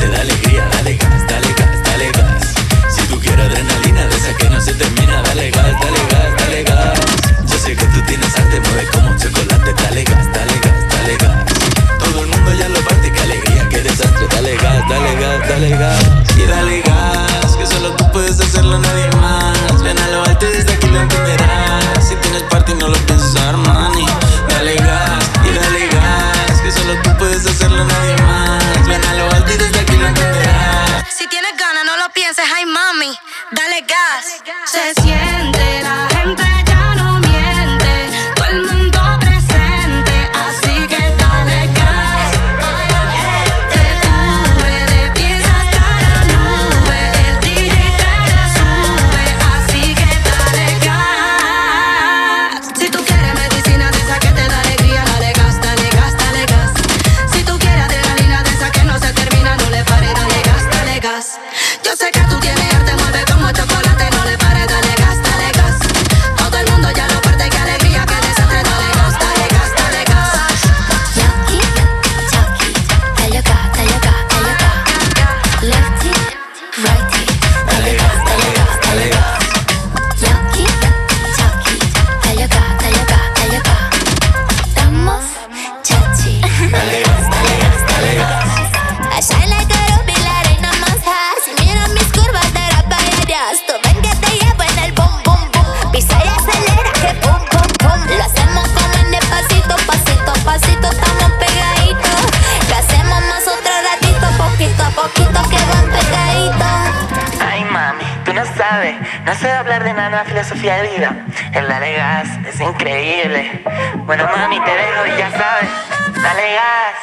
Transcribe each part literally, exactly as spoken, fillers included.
te da alegría, dale gas, dale gas, dale gas. Si tú quieres adrenalina de esa que no se termina, dale gas, dale gas, dale gas. Yo sé que tú tienes arte, mueve como chocolate, dale gas, dale gas, dale gas. Todo el mundo ya lo parte, qué alegría, qué desastre, dale gas, dale gas, dale gas. Y dale gas, que solo tú puedes hacerlo, nadie más. Ven a lo alto y desde aquí lo entenderás. Si tienes party no lo pienses Armani. Dale gas, y dale gas, que solo tú puedes hacerlo, nadie más. Ven a lo alto y desde aquí lo entenderás. Si tienes ganas no lo pienses, ay mami, dale gas. Se siente, la gente ya no miente, todo el mundo presente, así que dale gas. Te tuve de pies hasta la nube, el D J te la sube, así que dale gas. Si tú quieres medicina de esa que te da alegría, dale gas, dale gas, dale gas. Si tú quieres adrenalina de esa que no se termina, no le pares, dale gas, dale gas. Yo sé que tú tienes arte, mueve como chocolate, no le pares, dale gas, dale gas. Todo el mundo ya lo parte, qué alegría, qué desastre, dale gas, dale gas, dale gas. Yucky, yucky, dale gas, dale gas, dale gas. Lefty, righty, dale gas, dale gas, dale gas. Yucky, yucky, dale gas, dale gas, dale gas. Estamos chachi, Dale gas, dale gas, dale gas. I shine like a ruby, la reina más hot. Si mira mis curvas de la payadas, tú ven que te llevo en el boom, boom, boom. Pisa y acelera que boom, boom, boom. Lo hacemos como en despacito, pasito a pasito, estamos pegaditos. Lo hacemos más otro ratito, poquito a poquito que van pegaditos. Ay mami, tú no sabes, no sé hablar de nada, una filosofía de vida. El dale gas es increíble. Bueno mami, te dejo y ya sabes, dale gas.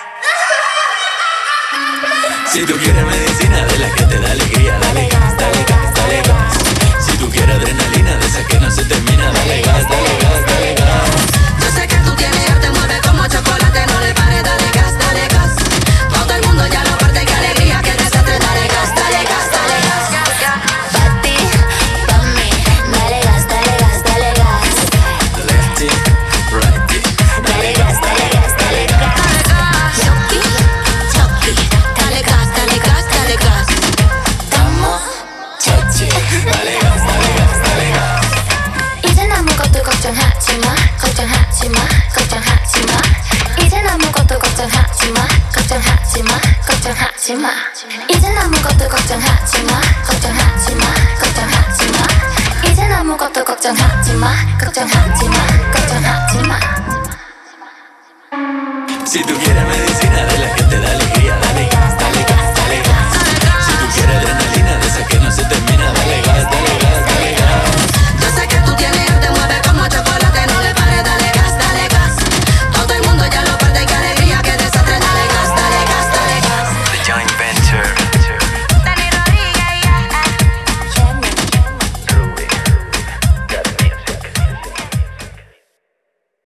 Si tú quieres medicina de la que te da alegría, dale gas, dale gas, dale gas. Si tú quieres adrenalina de esa que no se termina, dale gas, dale gas, dale gas. Yo sé que tú tienes arte, mueve como chocolate, no le pares, dale gas, dale gas. Todo el mundo ya lo parte, qué alegría, qué desastre, dale gas, dale gas, dale gas. Pa' ti, pa' mí, dale gas, dale gas, dale gas. Lefty, righty, Dale gas, dale gas, dale gas. Yucky, yucky, dale gas, dale gas, dale gas. Estamos chachi. dale gas, dale gas, dale gas. 이젠 아무것도 걱정하지 마, 걱정하지 마, 걱정하지 마. 이젠 아무것도 걱정하지 마, 걱정하지 마, 걱정하지 마. 이젠 아무것도 걱정하지 마, 걱정하지 마, 걱정하지 마. 이젠 아무것도 걱정하지 마, 걱정하지 마, 걱정하지 마. Si tú quieres medicina